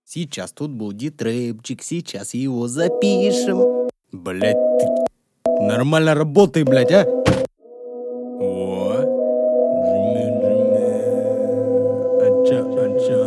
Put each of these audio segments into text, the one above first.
Сейчас тут будет рэпчик, сейчас его запишем. Блять, ты нормально работай, блять, а? О, джими, ача, ача.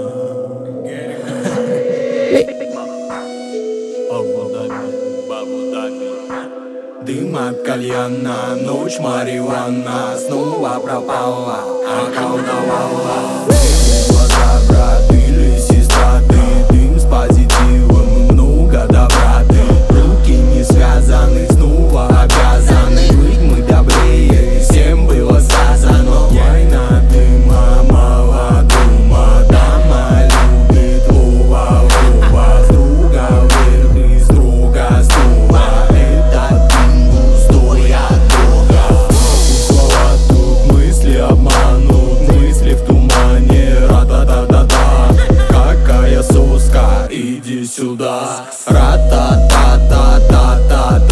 Дым от кальяна, ночь марихуана снова пропала, околдовала. Глаза, брат или сестра, ты дым с позитивом, много добра, ты руки не связаны, снова обязаны быть мы добрее, всем было сказано. Война дыма, мало дума, дама любит ува, ува, струга вверх и струга стула. Это дым густой от Бога. Слова тут мысли обманут, мысли в тумане, ра-та-та-та-та. Какая соска, иди сюда, ра-та-та-та-та-та.